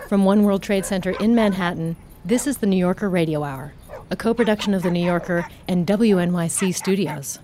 From One World Trade Center in Manhattan, this is the New Yorker Radio Hour, a co-production of The New Yorker and WNYC Studios.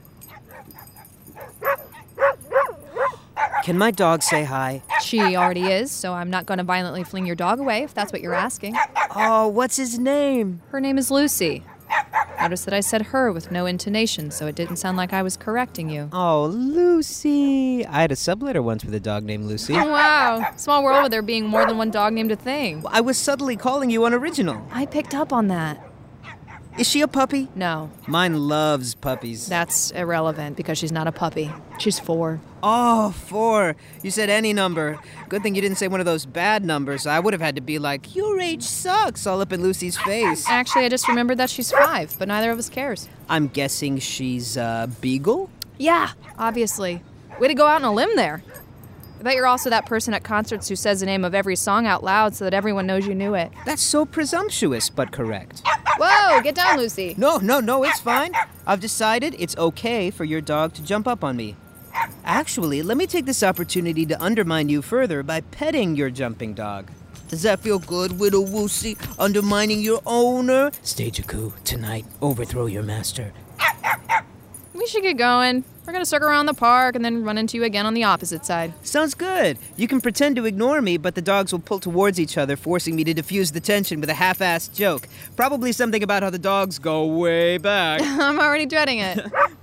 Can my dog say hi? She already is, so I'm not going to violently fling your dog away if that's what you're asking. Oh, what's his name? Her name is Lucy. Notice that I said her with no intonation, so it didn't sound like I was correcting you. Oh, Lucy. I had a subletter once with a dog named Lucy. Oh, wow. Small world with there being more than one dog named a thing. I was subtly calling you unoriginal. I picked up on that. Is she a puppy? No. Mine loves puppies. That's irrelevant because she's not a puppy. She's 4. Oh, 4. You said any number. Good thing you didn't say one of those bad numbers. I would have had to be like, your age sucks, all up in Lucy's face. Actually, I just remembered that she's 5, but neither of us cares. I'm guessing she's a beagle? Yeah, obviously. Way to go out on a limb there. I bet you're also that person at concerts who says the name of every song out loud so that everyone knows you knew it. That's so presumptuous, but correct. Whoa, get down, Lucy. No, it's fine. I've decided it's okay for your dog to jump up on me. Actually, let me take this opportunity to undermine you further by petting your jumping dog. Does that feel good, Widow Woosie? Undermining your owner? Stage a coup tonight. Overthrow your master. We should get going. We're going to circle around the park and then run into you again on the opposite side. Sounds good. You can pretend to ignore me, but the dogs will pull towards each other, forcing me to diffuse the tension with a half-assed joke. Probably something about how the dogs go way back. I'm already dreading it.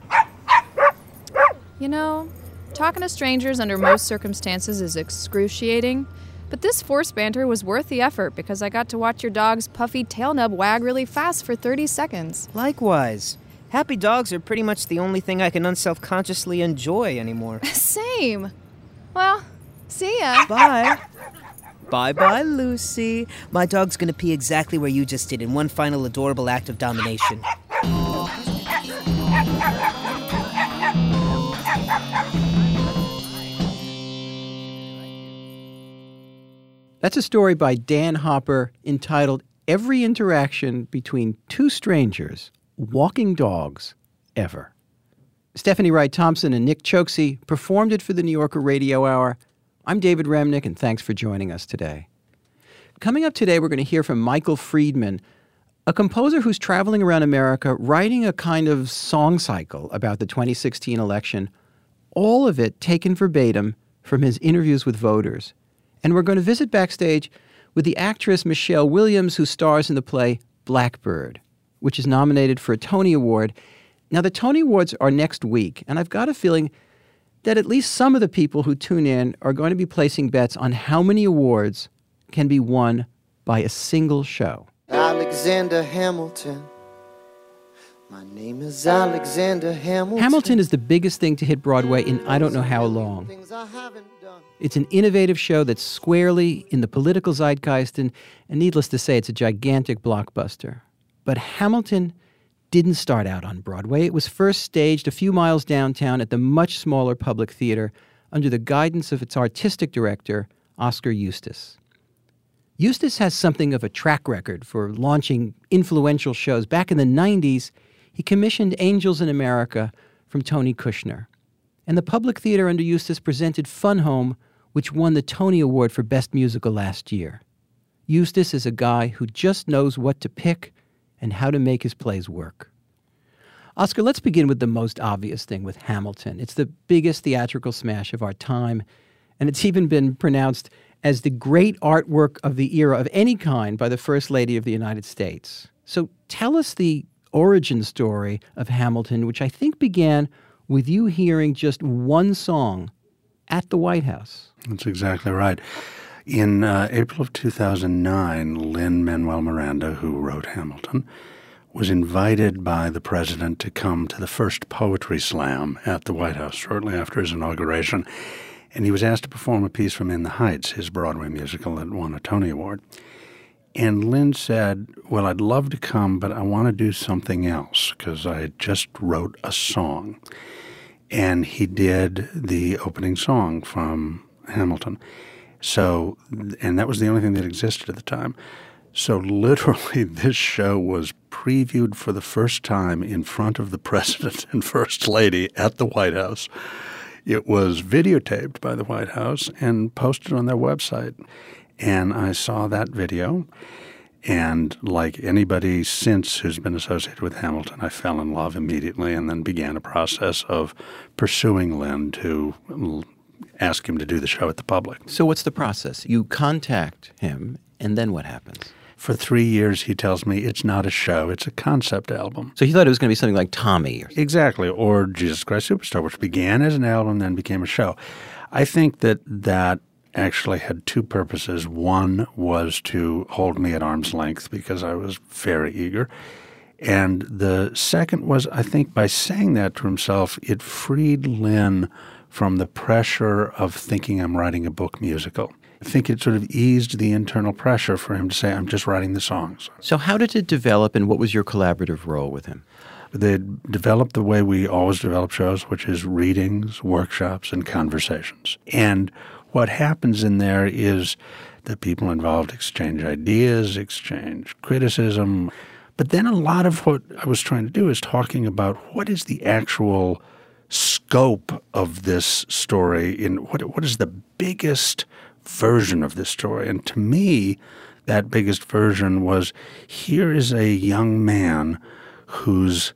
You know, talking to strangers under most circumstances is excruciating, but this forced banter was worth the effort because I got to watch your dog's puffy tail nub wag really fast for 30 seconds. Likewise. Happy dogs are pretty much the only thing I can unselfconsciously enjoy anymore. Same. Well, see ya. Bye. Bye-bye, Lucy. My dog's gonna pee exactly where you just did in one final adorable act of domination. That's a story by Dan Hopper entitled Every Interaction Between Two Strangers, Walking Dogs, Ever. Stephanie Wright Thompson and Nick Choksi performed it for the New Yorker Radio Hour. I'm David Remnick, and thanks for joining us today. Coming up today, we're going to hear from Michael Friedman, a composer who's traveling around America writing a kind of song cycle about the 2016 election, all of it taken verbatim from his interviews with voters. And we're going to visit backstage with the actress Michelle Williams, who stars in the play Blackbird, which is nominated for a Tony Award. Now, the Tony Awards are next week, and I've got a feeling that at least some of the people who tune in are going to be placing bets on how many awards can be won by a single show. Alexander Hamilton. My name is Alexander Hamilton. Hamilton is the biggest thing to hit Broadway in I don't know how long. It's an innovative show that's squarely in the political zeitgeist, and needless to say, it's a gigantic blockbuster. But Hamilton didn't start out on Broadway. It was first staged a few miles downtown at the much smaller Public Theater under the guidance of its artistic director, Oscar Eustis. Eustis has something of a track record for launching influential shows. Back in the 90s, he commissioned Angels in America from Tony Kushner. And the Public Theater under Eustis presented Fun Home, which won the Tony Award for Best Musical last year. Eustis is a guy who just knows what to pick and how to make his plays work. Oscar, let's begin with the most obvious thing with Hamilton. It's the biggest theatrical smash of our time, and it's even been pronounced as the great artwork of the era of any kind by the First Lady of the United States. So tell us the origin story of Hamilton, which I think began with you hearing just one song at the White House. That's exactly right. In April of 2009, Lin-Manuel Miranda, who wrote Hamilton, was invited by the president to come to the first poetry slam at the White House shortly after his inauguration. And he was asked to perform a piece from In the Heights, his Broadway musical that won a Tony Award. And Lin said, well, I'd love to come, but I want to do something else because I just wrote a song. And he did the opening song from Hamilton. So, and that was the only thing that existed at the time. So literally this show was previewed for the first time in front of the President and First Lady at the White House. It was videotaped by the White House and posted on their website. And I saw that video, and like anybody since who's been associated with Hamilton, I fell in love immediately and then began a process of pursuing Lin to ask him to do the show at the public. So what's the process? You contact him, and then what happens? For 3 years, he tells me it's not a show, it's a concept album. So he thought it was going to be something like Tommy. Exactly, or Jesus Christ Superstar, which began as an album, then became a show. I think that actually had two purposes. One was to hold me at arm's length because I was very eager. And the second was, I think, by saying that to himself, it freed Lin from the pressure of thinking I'm writing a book musical. I think it sort of eased the internal pressure for him to say, I'm just writing the songs. So how did it develop, and what was your collaborative role with him? They developed the way we always develop shows, which is readings, workshops, and conversations. And what happens in there is that people involved exchange ideas, exchange criticism. But then a lot of what I was trying to do is talking about what is the actual scope of this story, in what is the biggest version of this story. And to me, that biggest version was, here is a young man whose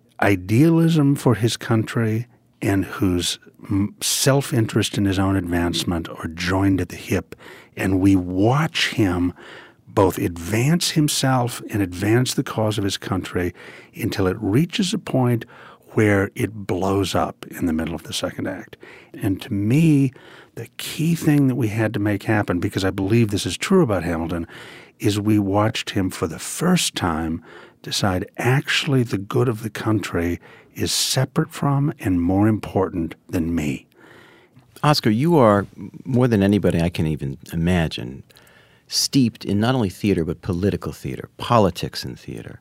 idealism for his country and whose self-interest in his own advancement are joined at the hip, and we watch him both advance himself and advance the cause of his country until it reaches a point where it blows up in the middle of the second act. And to me, the key thing that we had to make happen, because I believe this is true about Hamilton, is we watched him for the first time decide actually the good of the country is separate from and more important than me. Oscar, you are, more than anybody I can even imagine, steeped in not only theater but political theater, politics in theater.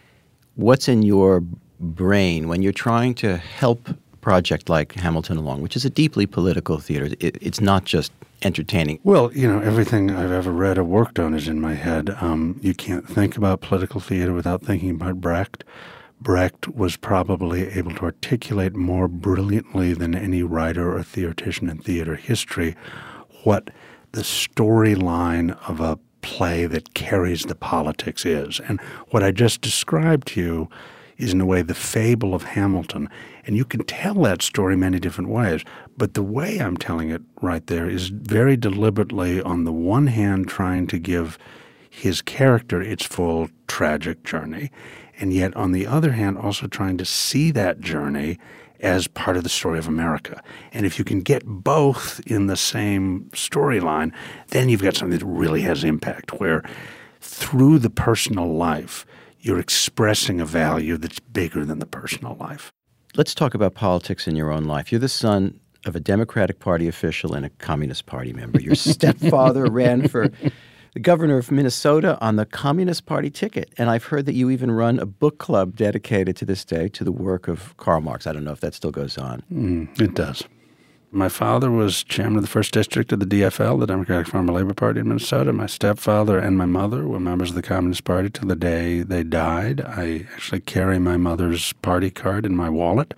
What's in your brain when you're trying to help a project like Hamilton along, which is a deeply political theater? It's not just entertaining. Well, everything I've ever read or worked on is in my head. You can't think about political theater without thinking about Brecht. Brecht was probably able to articulate more brilliantly than any writer or theoretician in theater history what the storyline of a play that carries the politics is. And what I just described to you is, in a way, the fable of Hamilton. And you can tell that story many different ways. But the way I'm telling it right there is very deliberately, on the one hand, trying to give his character its full tragic journey, and yet on the other hand also trying to see that journey as part of the story of America. And if you can get both in the same storyline, then you've got something that really has impact, where through the personal life you're expressing a value that's bigger than the personal life. Let's talk about politics in your own life. You're the son of a Democratic Party official and a Communist Party member. Your stepfather ran for the governor of Minnesota on the Communist Party ticket. And I've heard that you even run a book club dedicated to this day to the work of Karl Marx. I don't know if that still goes on. It does. My father was chairman of the 1st District of the DFL, the Democratic Farmer Labor Party in Minnesota. My stepfather and my mother were members of the Communist Party till the day they died. I actually carry my mother's party card in my wallet.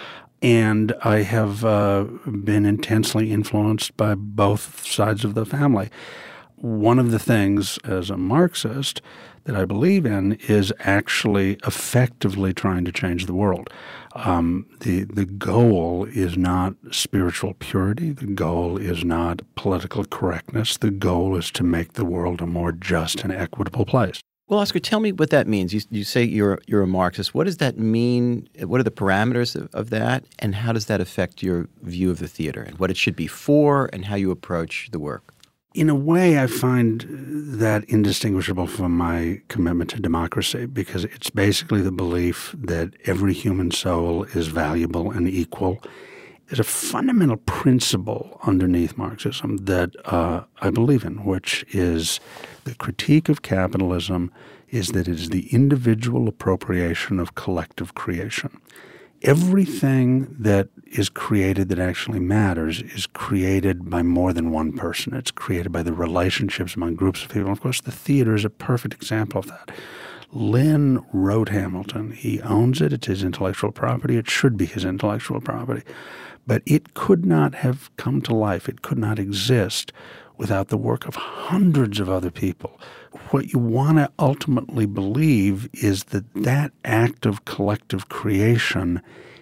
And I have been intensely influenced by both sides of the family. One of the things as a Marxist that I believe in is actually effectively trying to change the world. The goal is not spiritual purity. The goal is not political correctness. The goal is to make the world a more just and equitable place. Well, Oscar, tell me what that means. You say you're a Marxist. What does that mean? What are the parameters of that? And how does that affect your view of the theater and what it should be for and how you approach the work? In a way, I find that indistinguishable from my commitment to democracy, because it's basically the belief that every human soul is valuable and equal. There's a fundamental principle underneath Marxism that I believe in, which is the critique of capitalism is that it is the individual appropriation of collective creation. Everything that is created that actually matters is created by more than one person. It's created by the relationships among groups of people. And of course, the theater is a perfect example of that. Lin wrote Hamilton. He owns it. It's his intellectual property. It should be his intellectual property. But it could not have come to life. It could not exist without the work of hundreds of other people. What you want to ultimately believe is that that act of collective creation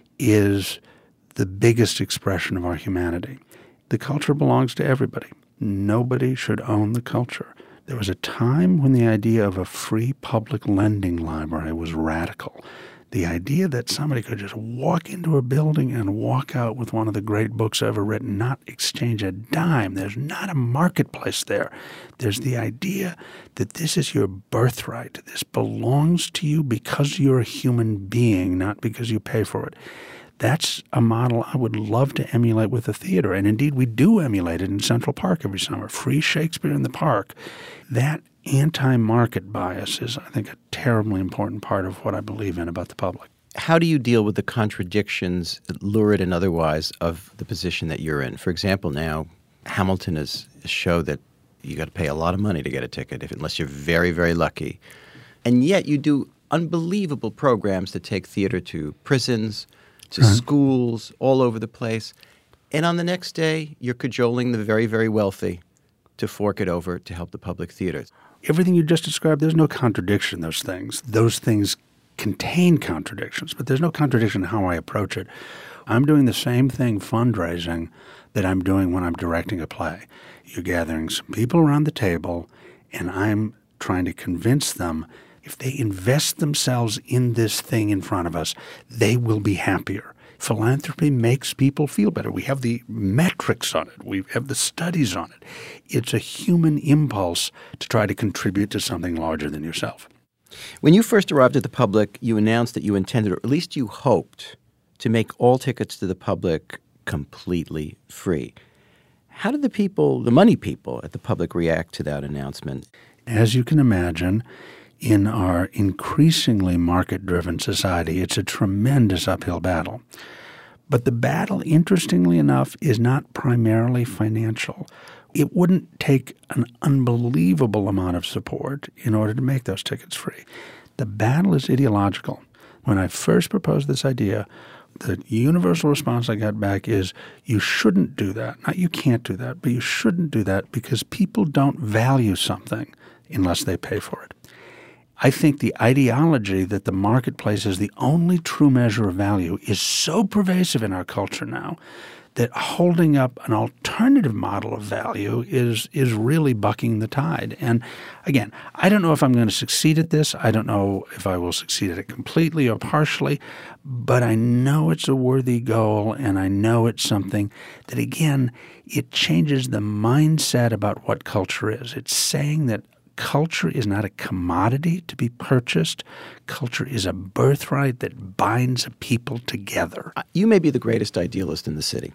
is the biggest expression of our humanity. The culture belongs to everybody. Nobody should own the culture. There was a time when the idea of a free public lending library was radical. The idea that somebody could just walk into a building and walk out with one of the great books ever written, not exchange a dime. There's not a marketplace there. There's the idea that this is your birthright. This belongs to you because you're a human being, not because you pay for it. That's a model I would love to emulate with the theater. And indeed, we do emulate it in Central Park every summer. Free Shakespeare in the Park. That anti-market bias is, I think, a terribly important part of what I believe in about the public. How do you deal with the contradictions, lurid and otherwise, of the position that you're in? For example, now, Hamilton is a show that you got to pay a lot of money to get a ticket, unless you're very, very lucky. And yet you do unbelievable programs that take theater to prisons, to schools, all over the place. And on the next day, you're cajoling the very, very wealthy to fork it over to help the public theaters. Everything you just described, there's no contradiction in those things. Those things contain contradictions, but there's no contradiction in how I approach it. I'm doing the same thing fundraising that I'm doing when I'm directing a play. You're gathering some people around the table, and I'm trying to convince them if they invest themselves in this thing in front of us, they will be happier. Philanthropy makes people feel better. We have the metrics on it. We have the studies on it. It's a human impulse to try to contribute to something larger than yourself. When you first arrived at the public, you announced that you intended, or at least you hoped, to make all tickets to the public completely free. How did the people, the money people at the public, react to that announcement? As you can imagine, in our increasingly market-driven society, it's a tremendous uphill battle. But the battle, interestingly enough, is not primarily financial. It wouldn't take an unbelievable amount of support in order to make those tickets free. The battle is ideological. When I first proposed this idea, the universal response I got back is, you shouldn't do that. Not you can't do that, but you shouldn't do that because people don't value something unless they pay for it. I think the ideology that the marketplace is the only true measure of value is so pervasive in our culture now that holding up an alternative model of value is really bucking the tide. And again, I don't know if I'm going to succeed at this. I don't know if I will succeed at it completely or partially, but I know it's a worthy goal, and I know it's something that, again, it changes the mindset about what culture is. It's saying that culture is not a commodity to be purchased. Culture is a birthright that binds a people together. You may be the greatest idealist in the city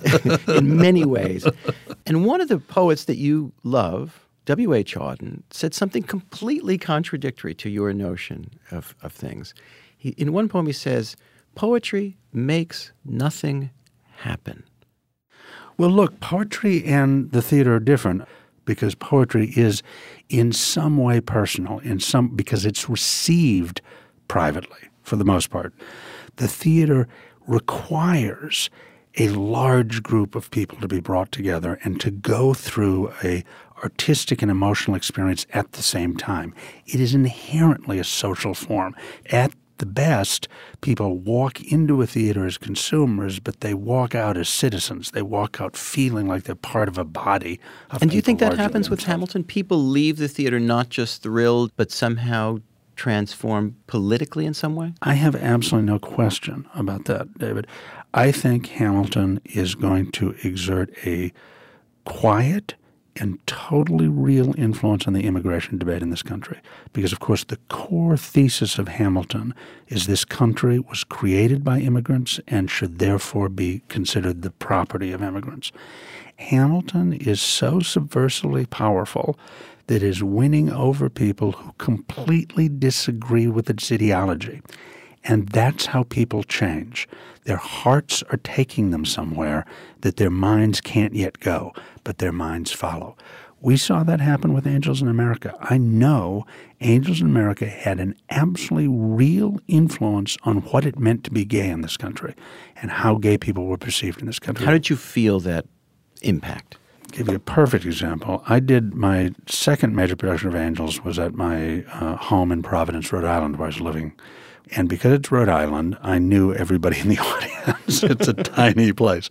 in many ways. And one of the poets that you love, W.H. Auden, said something completely contradictory to your notion of things. In one poem he says, poetry makes nothing happen. Well, look, poetry and the theater are different, because poetry is in some way personal, because it's received privately for the most part. The theater requires a large group of people to be brought together and to go through a artistic and emotional experience at the same time. It is inherently a social form. At the best, people walk into a theater as consumers, but they walk out as citizens. They walk out feeling like they're part of a body of people. And do you think that happens with themselves. Hamilton? People leave the theater not just thrilled, but somehow transformed politically in some way? I have absolutely no question about that, David. I think Hamilton is going to exert a quiet and totally real influence on the immigration debate in this country. Because, of course, the core thesis of Hamilton is this country was created by immigrants and should therefore be considered the property of immigrants. Hamilton is so subversively powerful that is winning over people who completely disagree with its ideology. And that's how people change. Their hearts are taking them somewhere that their minds can't yet go, but their minds follow. We saw that happen with Angels in America. I know Angels in America had an absolutely real influence on what it meant to be gay in this country and how gay people were perceived in this country. How did you feel that impact? give you a perfect example. I did my second major production of Angels was at my home in Providence, Rhode Island, where I was living. And because it's Rhode Island, I knew everybody in the audience. It's a tiny place.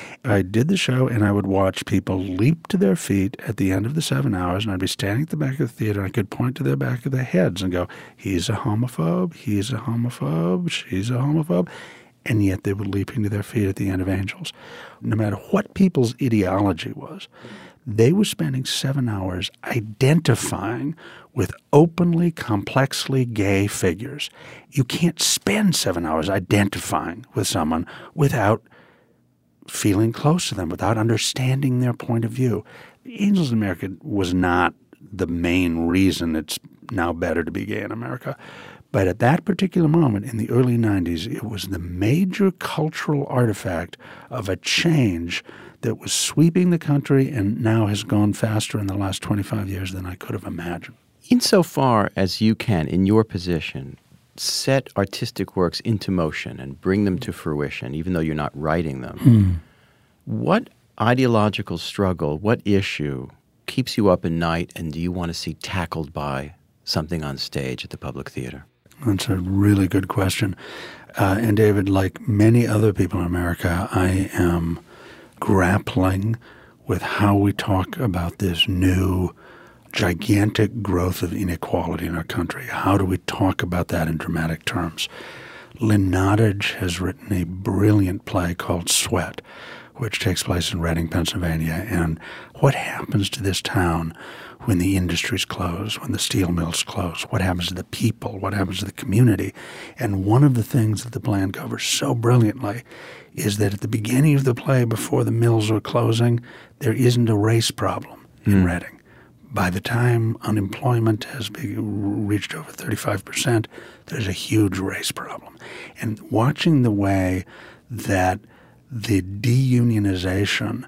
I did the show, and I would watch people leap to their feet at the end of the 7 hours, and I'd be standing at the back of the theater, and I could point to the back of their heads and go, he's a homophobe, he's a homophobe, she's a homophobe. And yet they were leaping to their feet at the end of Angels. No matter what people's ideology was, they were spending 7 hours identifying with openly, complexly gay figures. You can't spend 7 hours identifying with someone without feeling close to them, without understanding their point of view. Angels in America was not the main reason it's now better to be gay in America. But at that particular moment in the early 90s, it was the major cultural artifact of a change that was sweeping the country and now has gone faster in the last 25 years than I could have imagined. Insofar as you can, in your position, set artistic works into motion and bring them to fruition, even though you're not writing them, what ideological struggle, what issue keeps you up at night and do you want to see tackled by something on stage at the Public Theater? That's a really good question. And David, like many other people in America, I am grappling with how we talk about this new gigantic growth of inequality in our country. How do we talk about that in dramatic terms? Lynn Nottage has written a brilliant play called Sweat, which takes place in Reading, Pennsylvania. And what happens to this town when the industries close, when the steel mills close? What happens to the people? What happens to the community? And one of the things that the play uncovers so brilliantly is that at the beginning of the play, before the mills are closing, there isn't a race problem in Reading. By the time unemployment has reached over 35%, there's a huge race problem. And watching the way that the deunionization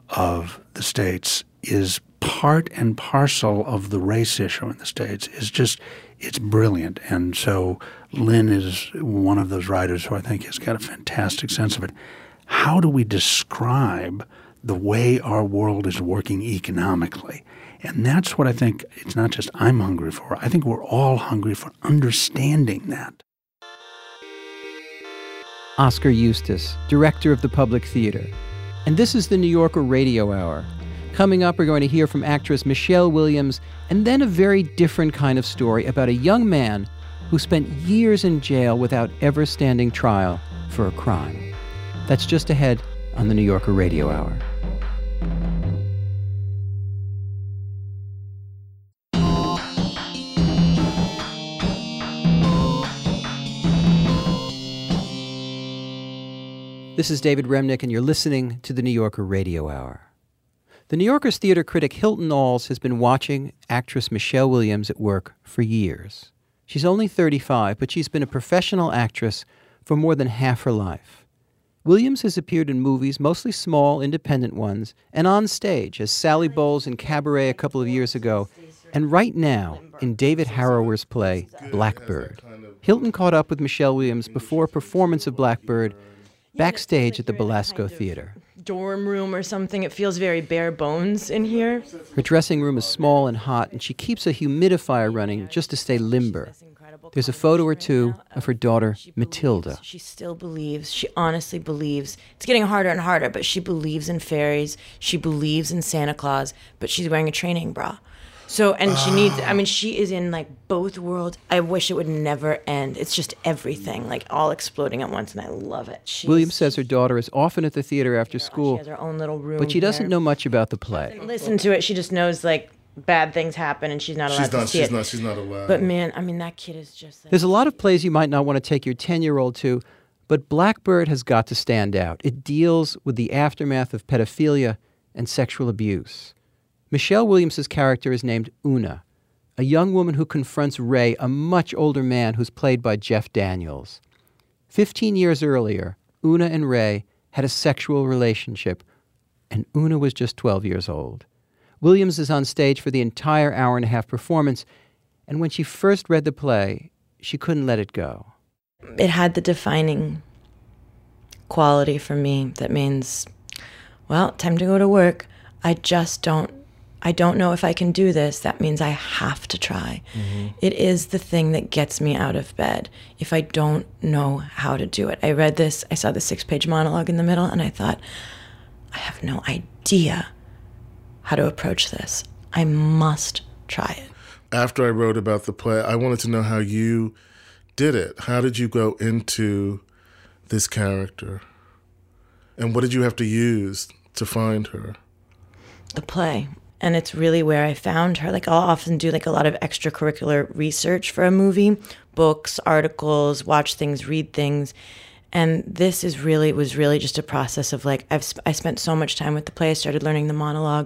of the states is part and parcel of the race issue in the states is just, it's brilliant. And so Lynn is one of those writers who I think has got a fantastic sense of it. How do we describe the way our world is working economically? And that's what I think, it's not just I'm hungry for. I think we're all hungry for understanding that. Oscar Eustis, director of the Public Theater. And this is the New Yorker Radio Hour. Coming up, we're going to hear from actress Michelle Williams, and then a very different kind of story about a young man who spent years in jail without ever standing trial for a crime. That's just ahead on the New Yorker Radio Hour. This is David Remnick, and you're listening to the New Yorker Radio Hour. The New Yorker's theater critic Hilton Als has been watching actress Michelle Williams at work for years. She's only 35, but she's been a professional actress for more than half her life. Williams has appeared in movies, mostly small, independent ones, and on stage as Sally Bowles in Cabaret a couple of years ago, and right now in David Harrower's play, Blackbird. Hilton caught up with Michelle Williams before a performance of Blackbird backstage at the Belasco Theater. Dorm room or something. It feels very bare bones in here. Her dressing room is small and hot, and she keeps a humidifier running just to stay limber. There's a photo or two of her daughter, Matilda. She still believes. She honestly believes. It's getting harder and harder, but she believes in fairies. She believes in Santa Claus, but she's wearing a training bra. So, and she needs, I mean, she is in like both worlds. I wish it would never end. It's just everything, like all exploding at once, and I love it. Williams says her daughter is often at the theater after school, she has her own little room, but she doesn't know much about the play. Listen to it. She just knows like bad things happen, and she's not allowed to see it. She's not allowed. But man, I mean, that kid is just like, There's a lot of plays you might not want to take your 10-year-old to, but Blackbird has got to stand out. It deals with the aftermath of pedophilia and sexual abuse. Michelle Williams' character is named Una, a young woman who confronts Ray, a much older man who's played by Jeff Daniels. 15 years earlier, Una and Ray had a sexual relationship, and Una was just 12 years old. Williams is on stage for the entire hour-and-a-half performance, and when she first read the play, she couldn't let it go. it had the defining quality for me that means, well, time to go to work. I don't know if I can do this. That means I have to try. It is the thing that gets me out of bed if I don't know how to do it. I saw the 6-page monologue in the middle, and I thought, I have no idea how to approach this. I must try it. After I wrote about the play, I wanted to know how you did it. How did you go into this character? And what did you have to use to find her? The play. And it's really where I found her. Like, I'll often do like a lot of extracurricular research for a movie, books, articles, watch things, read things. And this was really just a process of like, I spent so much time with the play. I started learning the monologue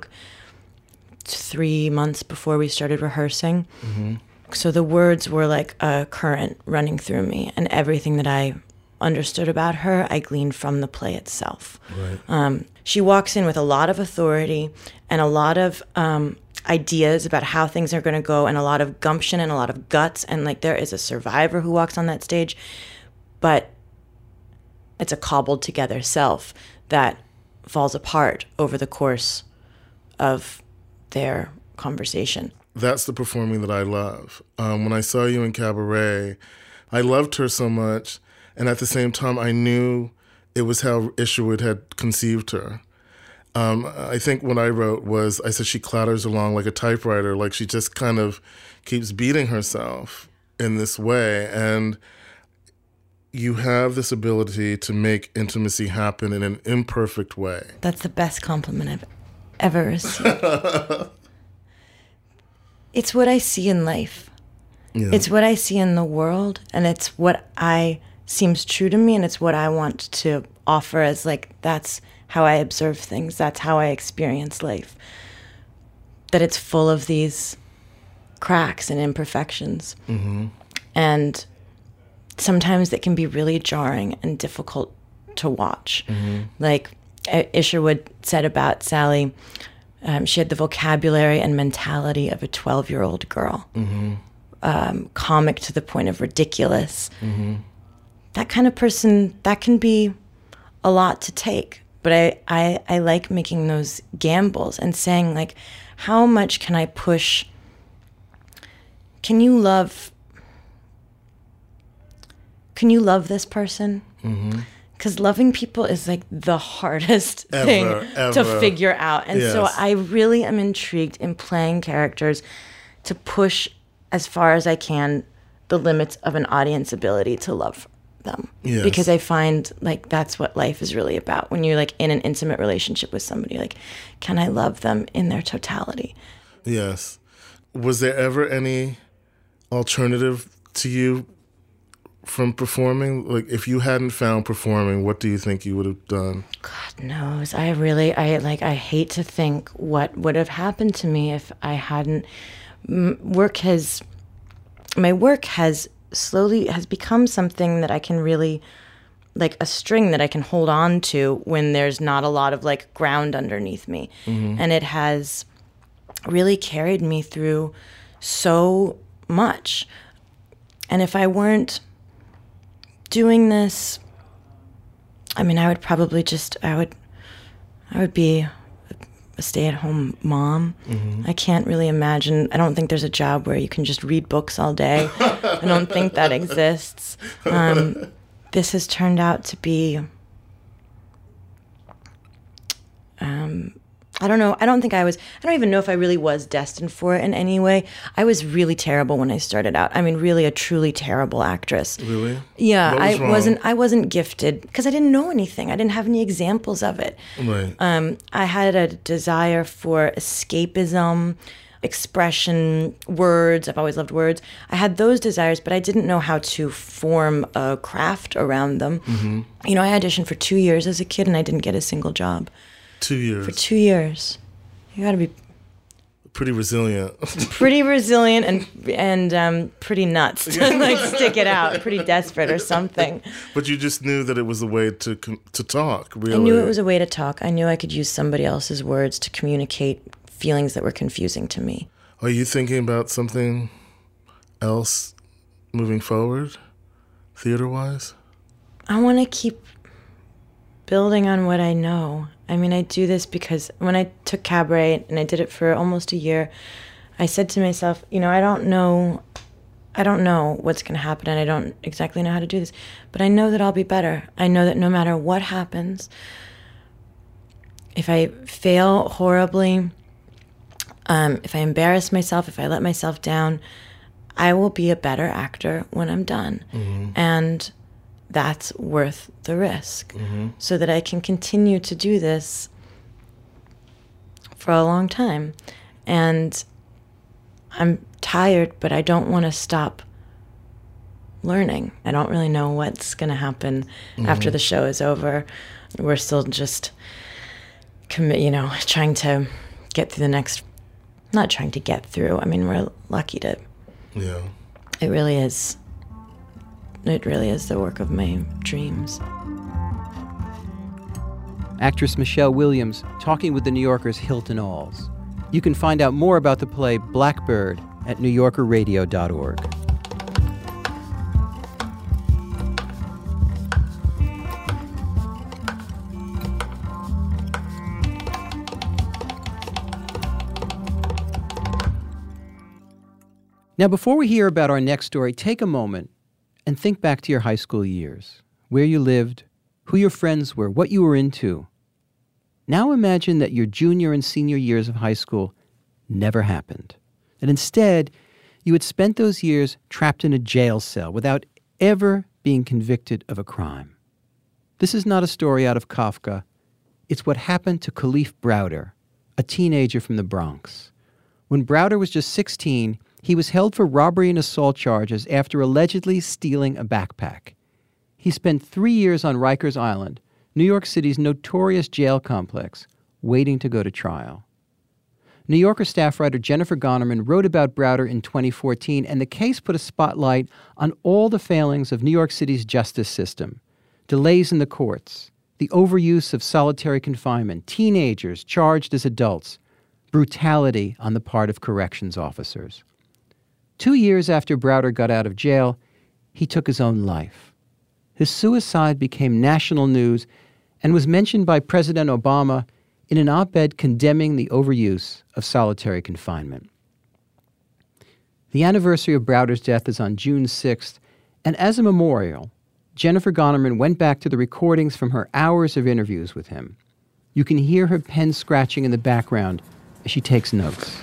3 months before we started rehearsing. So the words were like a current running through me, and everything that I understood about her, I gleaned from the play itself. Right. She walks in with a lot of authority and a lot of ideas about how things are going to go, and a lot of gumption and a lot of guts. And like, there is a survivor who walks on that stage, but it's a cobbled together self that falls apart over the course of their conversation. That's the performing that I love. When I saw you in Cabaret, I loved her so much, and at the same time, I knew it was how Isherwood had conceived her. I think what I wrote was, I said she clatters along like a typewriter, like she just kind of keeps beating herself in this way. And you have this ability to make intimacy happen in an imperfect way. That's the best compliment I've ever received. It's what I see in life. Yeah. It's what I see in the world, and it's what seems true to me, and it's what I want to offer as like, that's how I observe things, that's how I experience life. That it's full of these cracks and imperfections. And sometimes it can be really jarring and difficult to watch. Like Isherwood said about Sally, she had the vocabulary and mentality of a 12-year-old girl. Comic to the point of ridiculous. That kind of person, that can be a lot to take. But I like making those gambles and saying, like, how much can I push? Can you love this person? Because loving people is like the hardest thing to figure out. And so I really am intrigued in playing characters to push as far as I can the limits of an audience ability to love them. Because I find like that's what life is really about. When you're like in an intimate relationship with somebody, like, can I love them in their totality? Yes. Was there ever any alternative to you from performing? Like, if you hadn't found performing, what do you think you would have done? God knows. I hate to think what would have happened to me if I hadn't. My work has become something that I can really, like a string that I can hold on to when there's not a lot of like ground underneath me. And it has really carried me through so much. And if I weren't doing this, I mean, I would probably I would be a stay-at-home mom. I can't really imagine. I don't think there's a job where you can just read books all day. I don't think that exists. This has turned out to be, I don't know. I don't even know if I really was destined for it in any way. I was really terrible when I started out. I mean, really a truly terrible actress. Really? Yeah, What was wrong? I wasn't gifted because I didn't know anything. I didn't have any examples of it. Right. I had a desire for escapism, expression, words. I've always loved words. I had those desires, but I didn't know how to form a craft around them. You know, I auditioned for 2 years as a kid, and I didn't get a single job. 2 years. For 2 years. You got to be pretty resilient. Pretty resilient and pretty nuts to like stick it out. Pretty desperate or something. But you just knew that it was a way to talk, really. I knew it was a way to talk. I knew I could use somebody else's words to communicate feelings that were confusing to me. Are you thinking about something else moving forward, theater-wise? I want to keep building on what I know. I mean, I do this because when I took Cabaret, and I did it for almost a year, I said to myself, you know, I don't know what's going to happen, and I don't exactly know how to do this, but I know that I'll be better. I know that no matter what happens, if I fail horribly, if I embarrass myself, if I let myself down, I will be a better actor when I'm done. Mm-hmm. And that's worth the risk, so that I can continue to do this for a long time. And I'm tired, but I don't want to stop learning. I don't really know what's going to happen after the show is over. We're still just, trying to get through the next, not trying to get through. I mean, we're lucky to. Yeah. It really is the work of my dreams. Actress Michelle Williams talking with the New Yorker's Hilton Alls. You can find out more about the play Blackbird at newyorkerradio.org. Now, before we hear about our next story, take a moment and think back to your high school years, where you lived, who your friends were, what you were into. Now imagine that your junior and senior years of high school never happened. That instead, you had spent those years trapped in a jail cell without ever being convicted of a crime. This is not a story out of Kafka. It's what happened to Kalief Browder, a teenager from the Bronx. When Browder was just 16, he was held for robbery and assault charges after allegedly stealing a backpack. He spent 3 years on Rikers Island, New York City's notorious jail complex, waiting to go to trial. New Yorker staff writer Jennifer Gonnerman wrote about Browder in 2014, and the case put a spotlight on all the failings of New York City's justice system. Delays in the courts, the overuse of solitary confinement, teenagers charged as adults, brutality on the part of corrections officers. 2 years after Browder got out of jail, he took his own life. His suicide became national news and was mentioned by President Obama in an op-ed condemning the overuse of solitary confinement. The anniversary of Browder's death is on June 6th, and as a memorial, Jennifer Gonnerman went back to the recordings from her hours of interviews with him. You can hear her pen scratching in the background as she takes notes.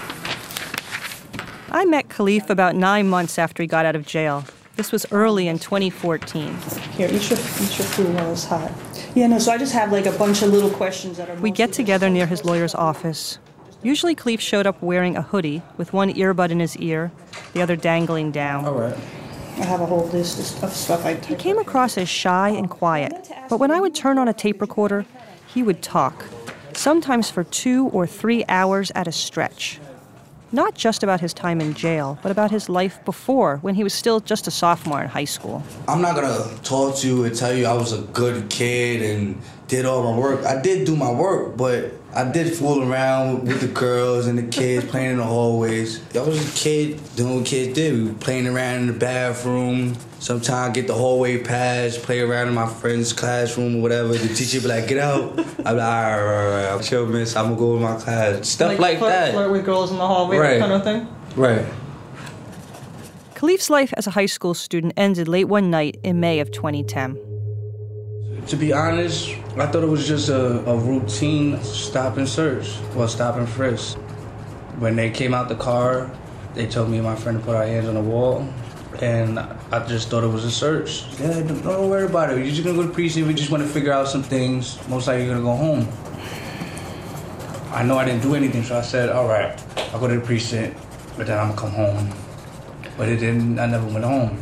I met Kalief about 9 months after he got out of jail. This was early in 2014. Here, eat your food while it's hot. Yeah, no, so I just have like a bunch of little questions that are... We get together near his lawyer's office. Usually Kalief showed up wearing a hoodie with one earbud in his ear, the other dangling down. All right. I have a whole list of stuff I type. He came across as shy and quiet, but when I would turn on a tape recorder, he would talk, sometimes for 2 or 3 hours at a stretch. Not just about his time in jail, but about his life before, when he was still just a sophomore in high school. I'm not gonna talk to you and tell you I was a good kid and did all my work. I did do my work, but I did fool around with the girls and the kids playing in the hallways. I was a kid doing what kids did. We were playing around in the bathroom. Sometimes get the hallway pass, play around in my friend's classroom or whatever. The teacher be like, get out. I'm like, all right. Chill, miss, I'm gonna go with my class. Stuff like that. Flirt with girls in the hallway, right. That kind of thing? Right. Kalief's life as a high school student ended late one night in May of 2010. To be honest, I thought it was just a routine stop and search, well, stop and frisk. When they came out the car, they told me and my friend to put our hands on the wall, and I just thought it was a search. Yeah, don't worry about it. You're just gonna go to precinct. We just want to figure out some things. Most likely you're gonna go home. I know I didn't do anything, so I said, all right, I'll go to the precinct, but then I'm gonna come home. But it didn't. I never went home.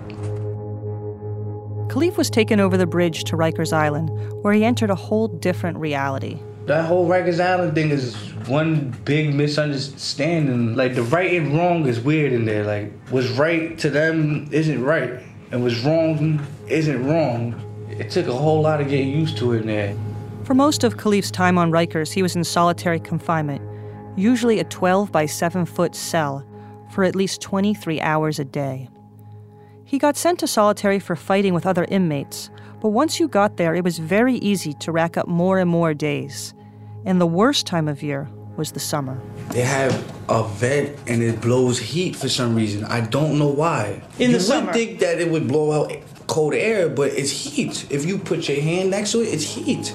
Kalief was taken over the bridge to Rikers Island, where he entered a whole different reality. That whole Rikers Island thing is one big misunderstanding. Like, the right and wrong is weird in there. Like, what's right to them isn't right, and what's wrong isn't wrong. It took a whole lot to get used to in there. For most of Kalief's time on Rikers, he was in solitary confinement, usually a 12 by 7 foot cell, for at least 23 hours a day. He got sent to solitary for fighting with other inmates, but once you got there, it was very easy to rack up more and more days. And the worst time of year was the summer. They have a vent and it blows heat for some reason. I don't know why. In the summer. You would think that it would blow out cold air, but it's heat. If you put your hand next to it, it's heat.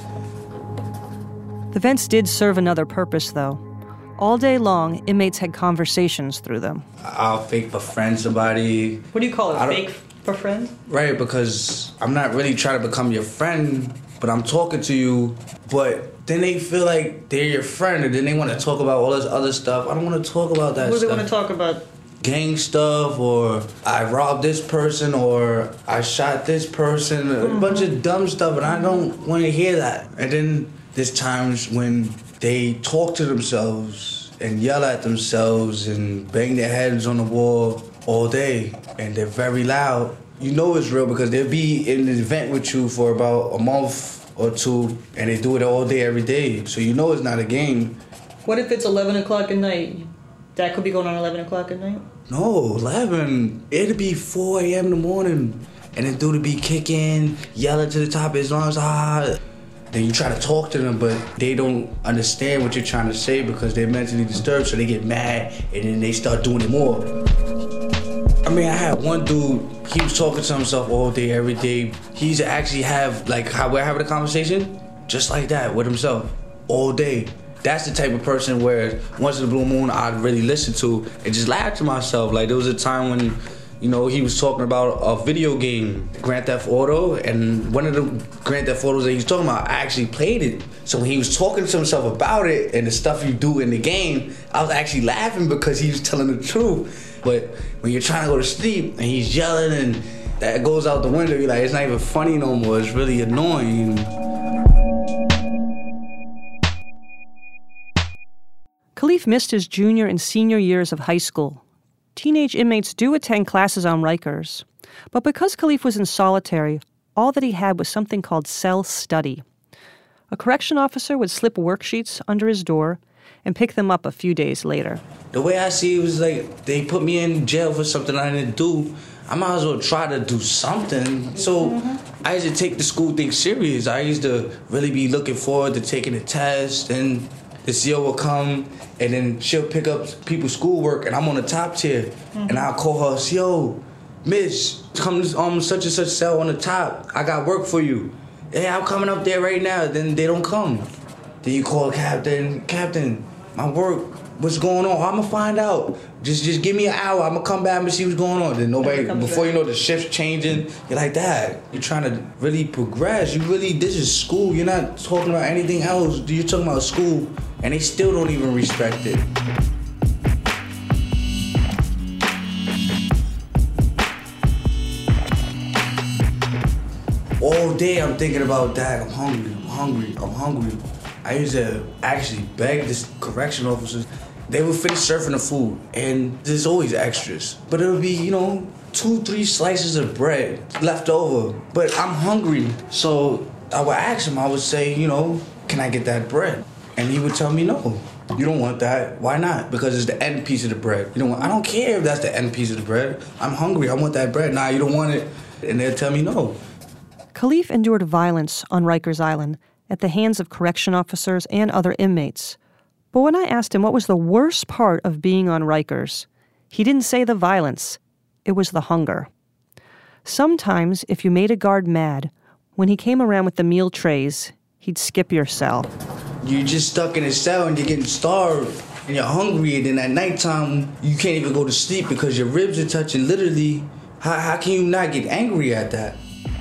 The vents did serve another purpose, though. All day long, inmates had conversations through them. I'll fake befriend somebody. What do you call it, fake for friends? Right, because I'm not really trying to become your friend, but I'm talking to you, but then they feel like they're your friend, and then they want to talk about all this other stuff. I don't want to talk about that What do stuff. they want to talk about? Gang stuff, or I robbed this person, or I shot this person, a bunch of dumb stuff, and I don't want to hear that. And then there's times when they talk to themselves and yell at themselves and bang their heads on the wall all day, and they're very loud. You know it's real because they'll be in an event with you for about a month or two, and they do it all day, every day. So you know it's not a game. What if it's 11 o'clock at night? That could be going on 11 o'clock at night? No, 11. It'd be 4 a.m. in the morning, and the dude would be kicking, yelling to the top of his lungs, Then you try to talk to them, but they don't understand what you're trying to say because they're mentally disturbed, so they get mad, and then they start doing it more. I mean, I had one dude, he was talking to himself all day, every day. He used to actually have, like, how we're having a conversation, just like that, with himself, all day. That's the type of person where once in a blue moon I'd really listen to and just laugh to myself. Like, there was a time when, you know, he was talking about a video game, Grand Theft Auto, and one of the Grand Theft Autos that he was talking about, I actually played it. So when he was talking to himself about it and the stuff you do in the game, I was actually laughing because he was telling the truth. But when you're trying to go to sleep and he's yelling and that goes out the window, you're like, it's not even funny no more, it's really annoying. Khalif missed his junior and senior years of high school. Teenage inmates do attend classes on Rikers, but because Khalif was in solitary, all that he had was something called cell study. A correction officer would slip worksheets under his door and pick them up a few days later. The way I see it was like they put me in jail for something I didn't do. I might as well try to do something. So I used to take the school thing serious. I used to really be looking forward to taking a test, and the CO will come, and then she'll pick up people's schoolwork, and I'm on the top tier, and I'll call her, CO, Miss, come to such and such cell on the top. I got work for you. Hey, I'm coming up there right now. Then they don't come. Then you call Captain, my work, what's going on? I'm gonna find out. Just give me an hour. I'm gonna come back and see what's going on. Then nobody, before you know the shift's changing, you're like that. You're trying to really progress. This is school. You're not talking about anything else. You're talking about school, and they still don't even respect it. All day I'm thinking about that. I'm hungry. I used to actually beg this correction officers. They would finish serving the food, and there's always extras. But it would be, 2-3 slices of bread left over. But I'm hungry, so I would ask him, I would say, can I get that bread? And he would tell me, no, you don't want that. Why not? Because it's the end piece of the bread. I don't care if that's the end piece of the bread. I'm hungry, I want that bread. Nah, you don't want it. And they'll tell me no. Khalif endured violence on Rikers Island at the hands of correction officers and other inmates. But when I asked him what was the worst part of being on Rikers, he didn't say the violence. It was the hunger. Sometimes, if you made a guard mad, when he came around with the meal trays, he'd skip your cell. You're just stuck in a cell and you're getting starved and you're hungry, and then at nighttime you can't even go to sleep because your ribs are touching. Literally, how can you not get angry at that?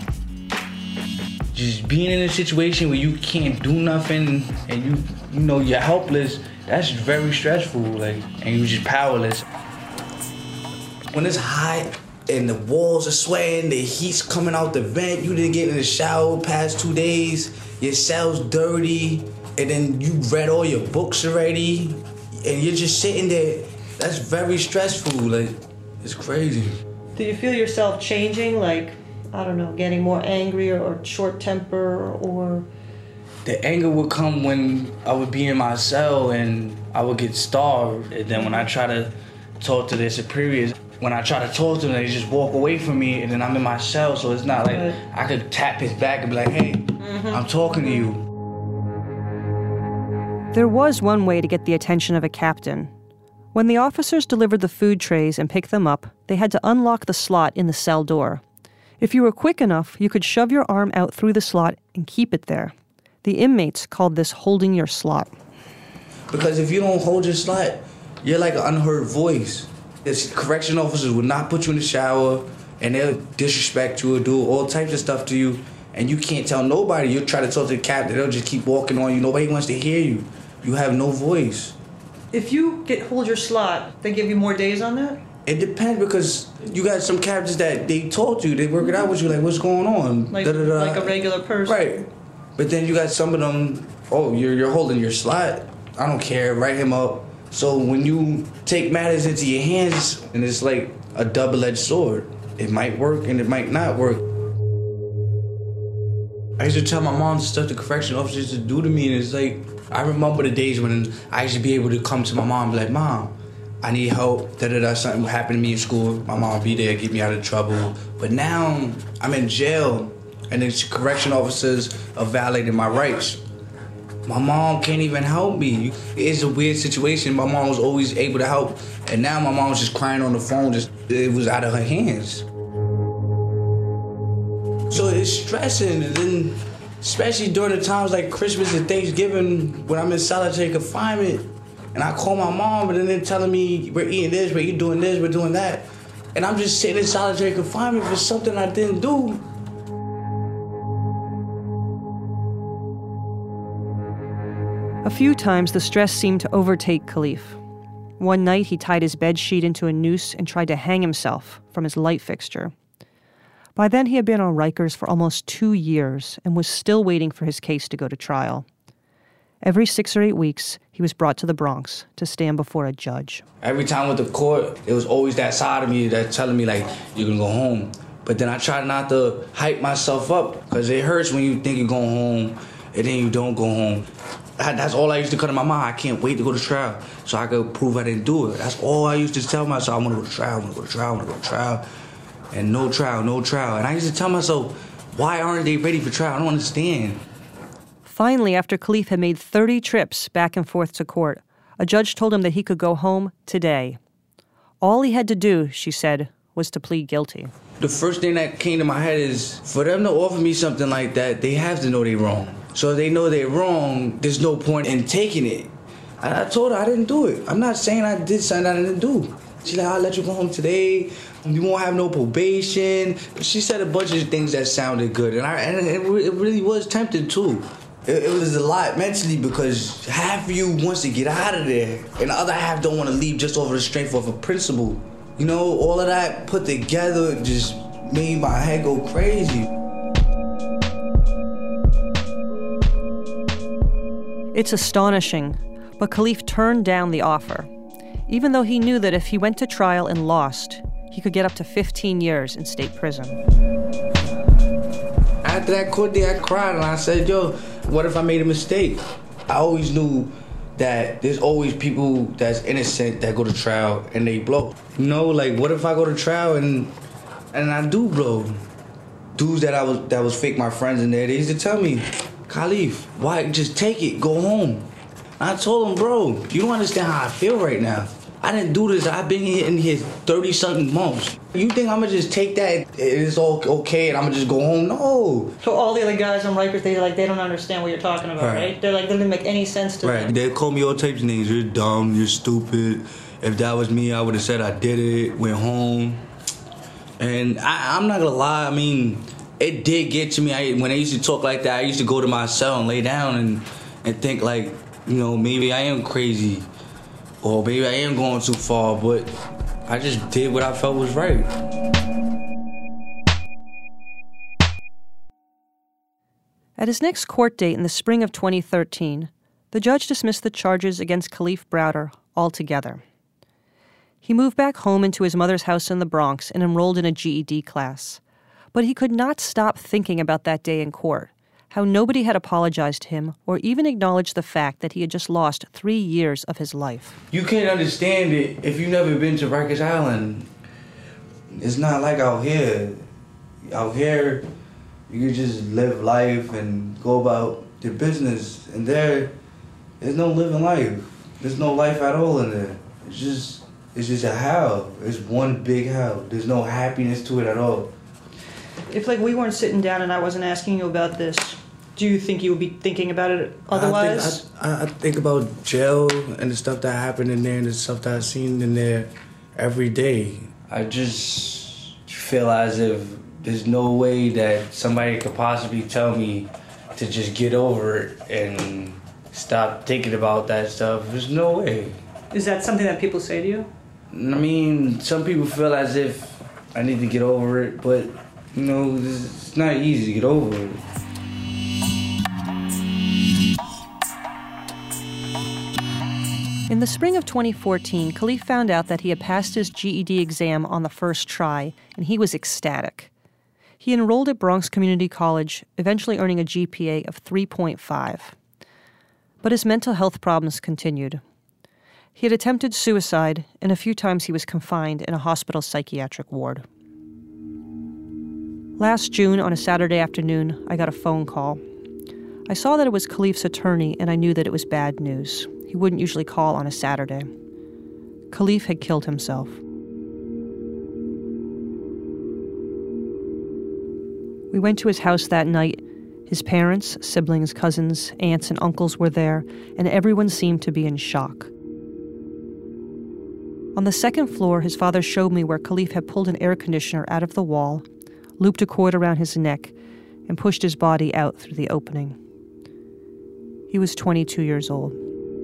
Just being in a situation where you can't do nothing and you're helpless, that's very stressful, and you're just powerless. When it's hot and the walls are sweating, the heat's coming out the vent, you didn't get in the shower past 2 days, your cell's dirty, and then you read all your books already, and you're just sitting there, that's very stressful, it's crazy. Do you feel yourself changing, getting more angry or short temper or? The anger would come when I would be in my cell and I would get starved. And then when I try to talk to their superiors, when I try to talk to them, they just walk away from me, and then I'm in my cell, so it's not like I could tap his back and be like, hey, I'm talking to you. There was one way to get the attention of a captain. When the officers delivered the food trays and picked them up, they had to unlock the slot in the cell door. If you were quick enough, you could shove your arm out through the slot and keep it there. The inmates called this holding your slot. Because if you don't hold your slot, you're like an unheard voice. Correction officers will not put you in the shower, and they'll disrespect you or do all types of stuff to you, and you can't tell nobody. You'll try to talk to the captain, they'll just keep walking on you. Nobody wants to hear you. You have no voice. If you hold your slot, they give you more days on that? It depends, because you got some captains that they talk to you, they work it out with you, like, what's going on? Like a regular person. Right. But then you got some of them, oh, you're holding your slot. I don't care, write him up. So when you take matters into your hands, and it's like a double-edged sword. It might work and it might not work. I used to tell my mom the stuff the correction officers to do to me, and it's like, I remember the days when I used to be able to come to my mom and be like, Mom, I need help, something happened to me in school. My mom would be there, get me out of trouble. But now I'm in jail, and the correction officers are violating my rights. My mom can't even help me. It's a weird situation. My mom was always able to help, and now my mom was just crying on the phone. It was out of her hands. So it's stressing, and then especially during the times like Christmas and Thanksgiving when I'm in solitary confinement, and I call my mom, and then they're telling me, we're eating this, we're doing this, we're doing that. And I'm just sitting in solitary confinement for something I didn't do. A few times the stress seemed to overtake Khalif. One night he tied his bed sheet into a noose and tried to hang himself from his light fixture. By then he had been on Rikers for almost 2 years and was still waiting for his case to go to trial. Every 6 or 8 weeks, he was brought to the Bronx to stand before a judge. Every time with the court, it was always that side of me that's telling me, like, you can go home. But then I try not to hype myself up, because it hurts when you think you're going home and then you don't go home. That's all I used to cut in my mind. I can't wait to go to trial so I could prove I didn't do it. That's all I used to tell myself. I want to go to trial, I want to go to trial, I want to go to trial. And no trial, no trial. And I used to tell myself, why aren't they ready for trial? I don't understand. Finally, after Khalif had made 30 trips back and forth to court, a judge told him that he could go home today. All he had to do, she said, was to plead guilty. The first thing that came to my head is, for them to offer me something like that, they have to know they're wrong. So if they know they're wrong, there's no point in taking it. And I told her I didn't do it. I'm not saying I did something I didn't do. She's like, I'll let you go home today. You won't have no probation. She said a bunch of things that sounded good. And it really was tempting, too. It was a lot mentally, because half of you wants to get out of there, and the other half don't want to leave just over the strength of a principle. You know, all of that put together just made my head go crazy. It's astonishing, but Khalif turned down the offer, even though he knew that if he went to trial and lost, he could get up to 15 years in state prison. After that court day, I cried and I said, yo, what if I made a mistake? I always knew that there's always people that's innocent that go to trial and they blow. You know, like, what if I go to trial and I do blow? Dudes that was fake my friends in there, they used to tell me, Khalif, why just take it, go home. I told him, bro, you don't understand how I feel right now. I didn't do this. I've been in here 30-something months. You think I'm going to just take that, it's all okay, and I'm going to just go home? No. So all the other guys on Rikers, they don't understand what you're talking about, right? They're like, that doesn't make any sense to them. They call me all types of names. You're dumb, you're stupid. If that was me, I would have said I did it, went home. And I'm not going to lie, I mean, it did get to me. When I used to talk like that, I used to go to my cell and lay down and think like, you know, maybe I am crazy. Or maybe I am going too far, but I just did what I felt was right. At his next court date in the spring of 2013, the judge dismissed the charges against Khalif Browder altogether. He moved back home into his mother's house in the Bronx and enrolled in a GED class. But he could not stop thinking about that day in court, how nobody had apologized to him or even acknowledged the fact that he had just lost 3 years of his life. You can't understand it if you've never been to Rikers Island. It's not like out here. Out here, you can just live life and go about your business. And there's no living life. There's no life at all in there. It's just a hell. It's one big hell. There's no happiness to it at all. If like we weren't sitting down and I wasn't asking you about this, do you think you would be thinking about it otherwise? I think about jail and the stuff that happened in there and the stuff that I've seen in there every day. I just feel as if there's no way that somebody could possibly tell me to just get over it and stop thinking about that stuff. There's no way. Is that something that people say to you? I mean, some people feel as if I need to get over it, but, you know, it's not easy to get over it. In the spring of 2014, Khalif found out that he had passed his GED exam on the first try, and he was ecstatic. He enrolled at Bronx Community College, eventually earning a GPA of 3.5. But his mental health problems continued. He had attempted suicide, and a few times he was confined in a hospital psychiatric ward. Last June, on a Saturday afternoon, I got a phone call. I saw that it was Khalif's attorney, and I knew that it was bad news. He wouldn't usually call on a Saturday. Khalif had killed himself. We went to his house that night. His parents, siblings, cousins, aunts, and uncles were there, and everyone seemed to be in shock. On the second floor, his father showed me where Khalif had pulled an air conditioner out of the wall, looped a cord around his neck, and pushed his body out through the opening. He was 22 years old.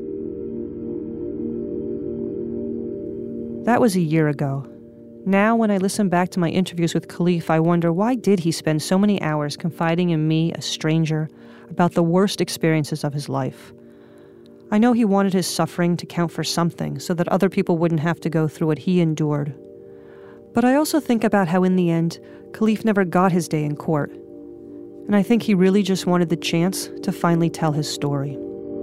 That was a year ago. Now, when I listen back to my interviews with Khalif, I wonder, why did he spend so many hours confiding in me, a stranger, about the worst experiences of his life? I know he wanted his suffering to count for something, so that other people wouldn't have to go through what he endured. But I also think about how, in the end, Khalif never got his day in court. And I think he really just wanted the chance to finally tell his story.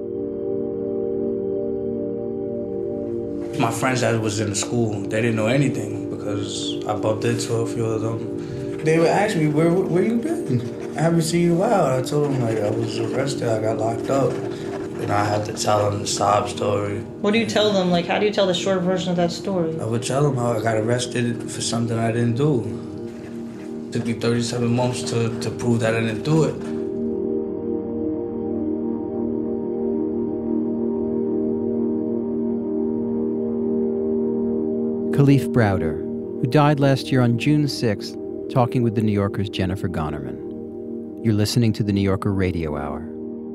My friends that was in the school, they didn't know anything because I bumped into a few of them. They would ask me, where you been? I haven't seen you in a while. I told them, like, I was arrested, I got locked up. And I had to tell them the sob story. What do you tell them? Like, how do you tell the short version of that story? I would tell them how I got arrested for something I didn't do. It took me 37 months to prove that I didn't do it. Khalif Browder, who died last year on June 6th, talking with The New Yorker's Jennifer Gonnerman. You're listening to The New Yorker Radio Hour.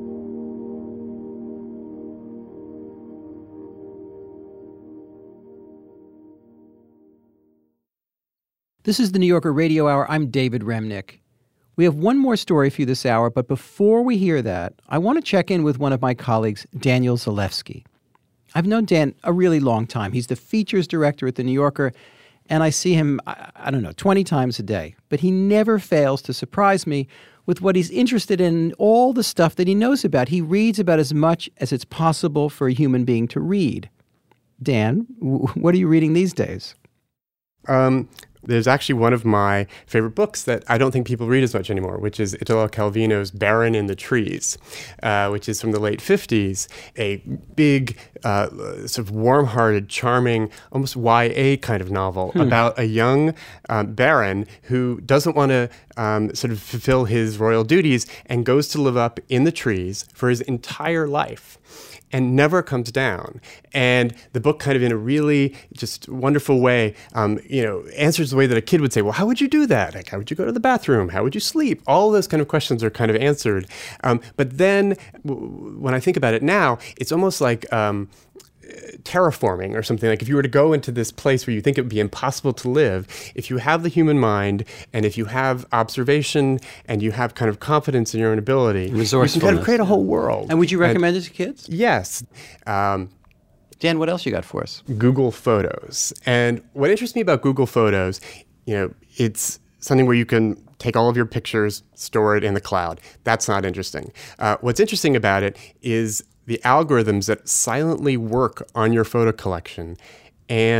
This is The New Yorker Radio Hour. I'm David Remnick. We have one more story for you this hour, but before we hear that, I want to check in with one of my colleagues, Daniel Zalewski. I've known Dan a really long time. He's the features director at The New Yorker, and I see him, 20 times a day. But he never fails to surprise me with what he's interested in, all the stuff that he knows about. He reads about as much as it's possible for a human being to read. Dan, what are you reading these days? There's actually one of my favorite books that I don't think people read as much anymore, which is Italo Calvino's Baron in the Trees, which is from the late 50s, a big, sort of warm-hearted, charming, almost YA kind of novel about a young baron who doesn't want to sort of fulfill his royal duties and goes to live up in the trees for his entire life and never comes down. And the book kind of in a really just wonderful way, answers the way that a kid would say, well, how would you do that? Like, how would you go to the bathroom? How would you sleep? All those kind of questions are kind of answered. But then when I think about it now, it's almost like terraforming or something. Like if you were to go into this place where you think it would be impossible to live, if you have the human mind and if you have observation and you have kind of confidence in your own ability, you can kind of create a whole world. And would you recommend it to kids? Yes. Dan, what else you got for us? Google Photos. And what interests me about Google Photos, it's something where you can take all of your pictures, store it in the cloud. That's not interesting. What's interesting about it is the algorithms that silently work on your photo collection and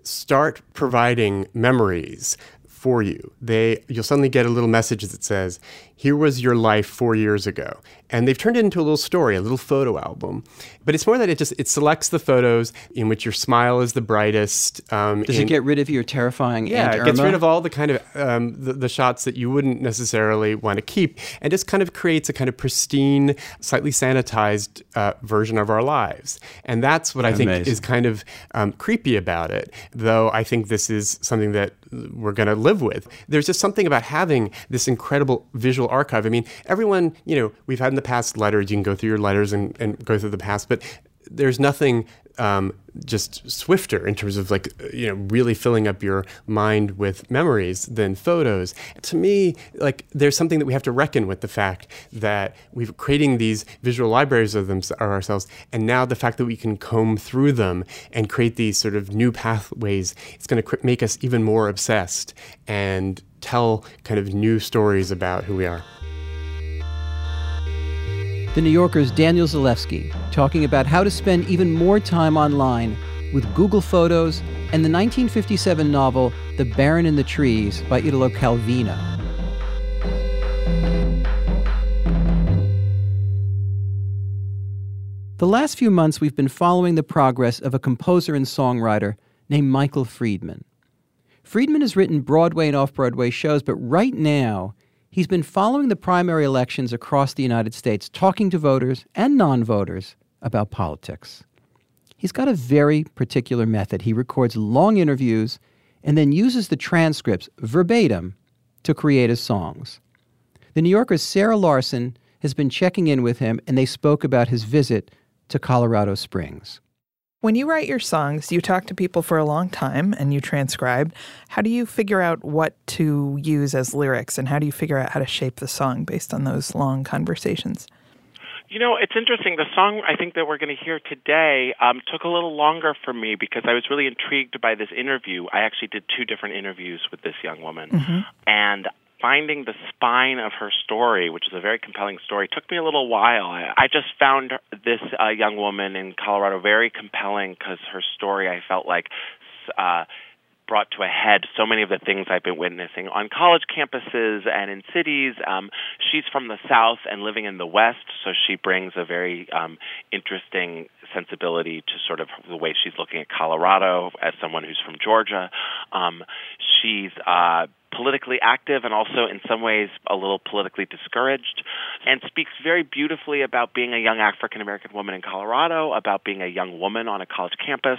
start providing memories for you. You'll suddenly get a little message that says, here was your life 4 years ago. And they've turned it into a little story, a little photo album. But it's more that it selects the photos in which your smile is the brightest. Does it get rid of your terrifying Aunt Irma? Yeah, it gets rid of all the kind of the shots that you wouldn't necessarily want to keep, and just kind of creates a kind of pristine, slightly sanitized version of our lives. And that's what I think is kind of creepy about it, though I think this is something that we're going to live with. There's just something about having this incredible visual archive. I mean, everyone, we've had in the past letters. You can go through your letters and go through the past, but there's nothing just swifter in terms of really filling up your mind with memories than photos. To me, there's something that we have to reckon with, the fact that we're creating these visual libraries of ourselves, and now the fact that we can comb through them and create these sort of new pathways, it's going to make us even more obsessed and tell kind of new stories about who we are. The New Yorker's Daniel Zalewski talking about how to spend even more time online with Google Photos and the 1957 novel The Baron in the Trees by Italo Calvino. The last few months we've been following the progress of a composer and songwriter named Michael Friedman. Friedman has written Broadway and off-Broadway shows, but right now he's been following the primary elections across the United States, talking to voters and non-voters about politics. He's got a very particular method. He records long interviews and then uses the transcripts verbatim to create his songs. The New Yorker's Sarah Larson has been checking in with him, and they spoke about his visit to Colorado Springs. When you write your songs, you talk to people for a long time and you transcribe. How do you figure out what to use as lyrics, and how do you figure out how to shape the song based on those long conversations? It's interesting. The song I think that we're going to hear today took a little longer for me because I was really intrigued by this interview. I actually did 2 different interviews with this young woman. Mm-hmm. And finding the spine of her story, which is a very compelling story, took me a little while. I just found this young woman in Colorado very compelling because her story, I felt like, brought to a head so many of the things I've been witnessing on college campuses and in cities. She's from the South and living in the West, so she brings a very interesting sensibility to sort of the way she's looking at Colorado as someone who's from Georgia. She's politically active and also in some ways a little politically discouraged, and speaks very beautifully about being a young African-American woman in Colorado, about being a young woman on a college campus.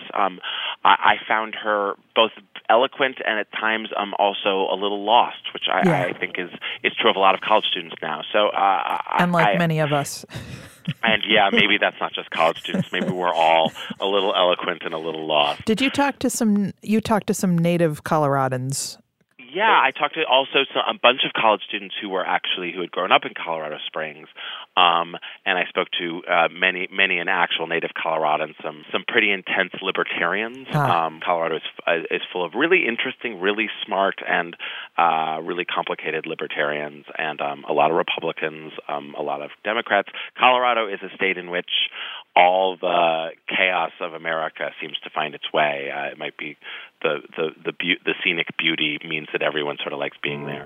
I found her both eloquent and at times also a little lost, which I think is true of a lot of college students now. So, many of us. And maybe that's not just college students. Maybe we're all a little eloquent and a little lost. Did you talk to some native Coloradans? Yeah, I talked to also a bunch of college students who had grown up in Colorado Springs, and I spoke to many an actual native Coloradan, some pretty intense libertarians. Colorado is full of really interesting, really smart, and really complicated libertarians, and a lot of Republicans, a lot of Democrats. Colorado is a state in which all the chaos of America seems to find its way. It might be the scenic beauty means that everyone sort of likes being there.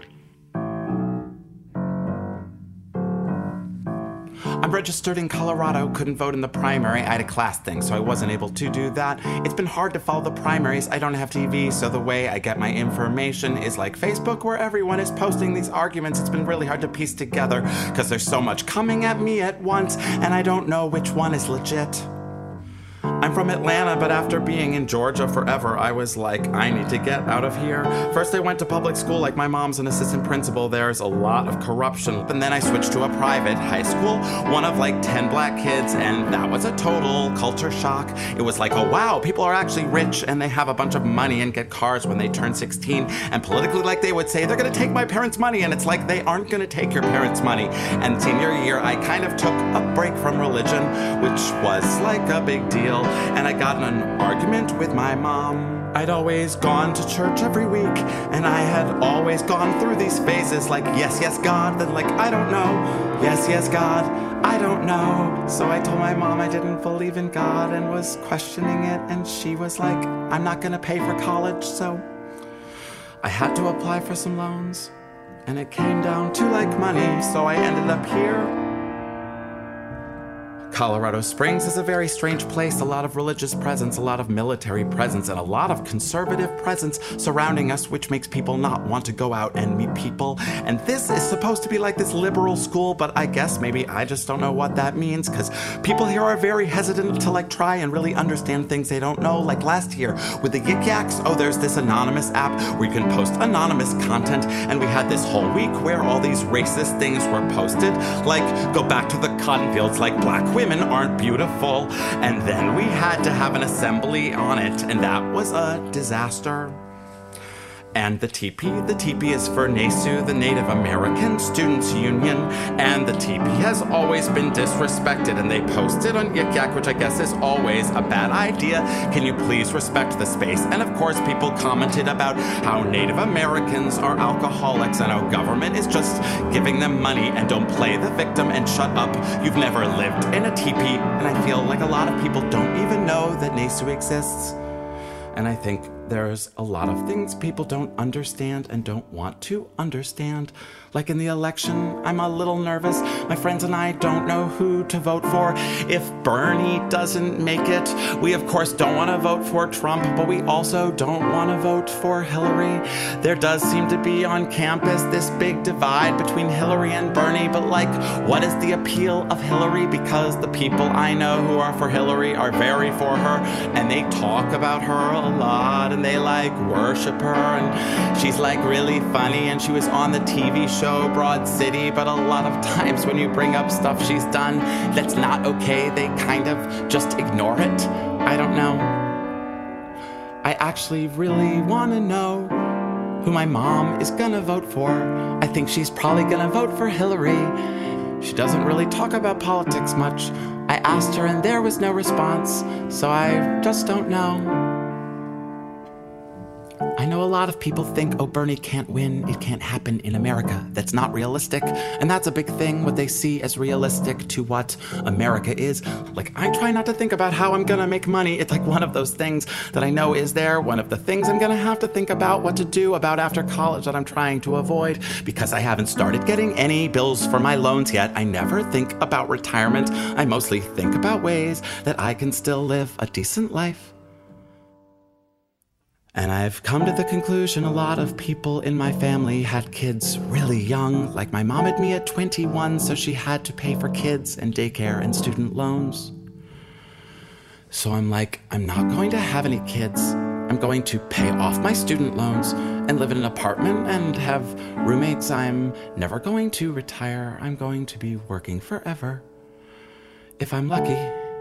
I'm registered in Colorado, couldn't vote in the primary. I had a class thing, so I wasn't able to do that. It's been hard to follow the primaries. I don't have TV, so the way I get my information is like Facebook, where everyone is posting these arguments. It's been really hard to piece together, because there's so much coming at me at once, and I don't know which one is legit. I'm from Atlanta, but after being in Georgia forever, I was like, I need to get out of here. First, I went to public school, like my mom's an assistant principal. There's a lot of corruption. And then I switched to a private high school, one of like 10 black kids, and that was a total culture shock. It was like, oh wow, people are actually rich, and they have a bunch of money and get cars when they turn 16. And politically, like they would say, they're gonna take my parents' money, and it's like, they aren't gonna take your parents' money. And senior year, I kind of took a break from religion, which was like a big deal. real, and I got in an argument with my mom. I'd always gone to church every week, and I had always gone through these phases like, yes, yes, God, then like, I don't know, yes, yes, God, I don't know. So I told my mom I didn't believe in God and was questioning it, and she was like, I'm not gonna pay for college, so I had to apply for some loans, and it came down to like money, so I ended up here. Colorado Springs is a very strange place, a lot of religious presence, a lot of military presence, and a lot of conservative presence surrounding us, which makes people not want to go out and meet people. And this is supposed to be like this liberal school, but I guess maybe I just don't know what that means, because people here are very hesitant to like try and really understand things they don't know. Like last year with the Yik Yaks, there's this anonymous app where you can post anonymous content, and we had this whole week where all these racist things were posted, like go back to the cotton fields, like black women aren't beautiful, and then we had to have an assembly on it, and that was a disaster. And the teepee is for NASU, the Native American Students Union, and the teepee has always been disrespected, and they posted on Yik Yak, which I guess is always a bad idea, can you please respect the space? And of course people commented about how Native Americans are alcoholics and how government is just giving them money, and don't play the victim and shut up, you've never lived in a teepee. And I feel like a lot of people don't even know that NASU exists. And I think there's a lot of things people don't understand and don't want to understand. Like in the election, I'm a little nervous. My friends and I don't know who to vote for. If Bernie doesn't make it, we of course don't want to vote for Trump, but we also don't want to vote for Hillary. There does seem to be on campus this big divide between Hillary and Bernie, but like, what is the appeal of Hillary? Because the people I know who are for Hillary are very for her, and they talk about her a lot, and they like worship her, and she's like really funny, and she was on the TV show Broad City, but a lot of times when you bring up stuff she's done that's not okay, they kind of just ignore it. I don't know. I actually really want to know who my mom is gonna vote for. I think she's probably gonna vote for Hillary. She doesn't really talk about politics much. I asked her and there was no response, so I just don't know. I know a lot of people think, Bernie can't win, it can't happen in America. That's not realistic, and that's a big thing, what they see as realistic to what America is. Like, I try not to think about how I'm gonna make money. It's like one of those things that I know is there, one of the things I'm gonna have to think about what to do about after college that I'm trying to avoid, because I haven't started getting any bills for my loans yet. I never think about retirement. I mostly think about ways that I can still live a decent life. And I've come to the conclusion a lot of people in my family had kids really young, like my mom had me at 21, so she had to pay for kids and daycare and student loans. So I'm like, I'm not going to have any kids. I'm going to pay off my student loans and live in an apartment and have roommates. I'm never going to retire. I'm going to be working forever, if I'm lucky.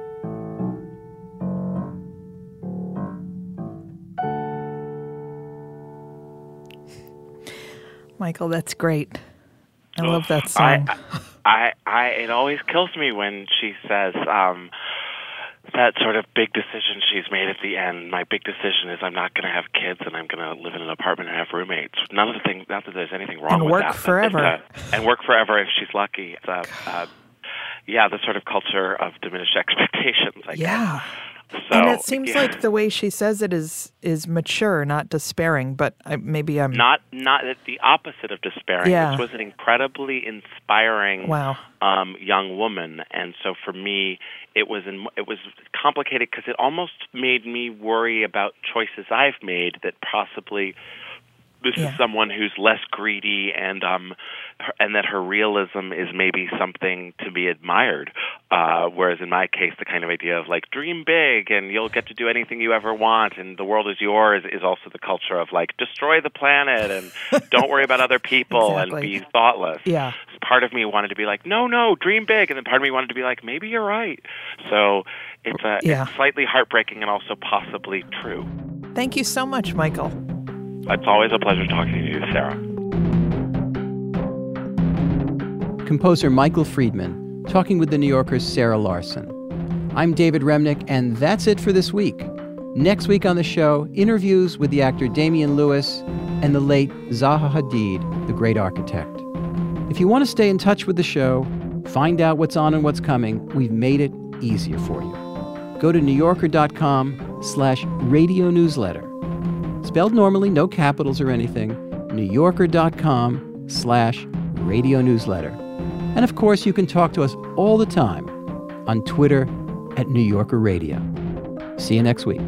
Michael, that's great. I love that song. It always kills me when she says that sort of big decision she's made at the end. My big decision is I'm not going to have kids and I'm going to live in an apartment and have roommates. Not that there's anything wrong with that. And work forever. And work forever if she's lucky. Yeah, the sort of culture of diminished expectations, I guess. So, and it seems like the way she says it is mature, not despairing. But maybe I'm not the opposite of despairing. Yeah. This was an incredibly inspiring young woman, and so for me, it was complicated because it almost made me worry about choices I've made that possibly. This is someone who's less greedy and that her realism is maybe something to be admired. Whereas in my case, the kind of idea of like dream big and you'll get to do anything you ever want and the world is yours is also the culture of like destroy the planet and don't worry about other people and be thoughtless. Yeah. Part of me wanted to be like, no, dream big. And then part of me wanted to be like, maybe you're right. So it's slightly heartbreaking and also possibly true. Thank you so much, Michael. It's always a pleasure talking to you, Sarah. Composer Michael Friedman talking with the New Yorker's Sarah Larson. I'm David Remnick, and that's it for this week. Next week on the show, interviews with the actor Damian Lewis and the late Zaha Hadid, the great architect. If you want to stay in touch with the show, find out what's on and what's coming, we've made it easier for you. Go to NewYorker.com/radio newsletter. Spelled normally, no capitals or anything. NewYorker.com/radio newsletter. And of course, you can talk to us all the time on Twitter @New Yorker Radio. See you next week.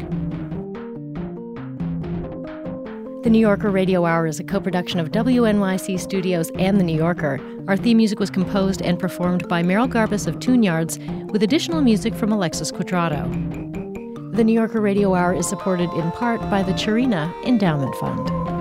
The New Yorker Radio Hour is a co-production of WNYC Studios and The New Yorker. Our theme music was composed and performed by Meryl Garbus of Tune Yards, with additional music from Alexis Quadrado. The New Yorker Radio Hour is supported in part by the Chirina Endowment Fund.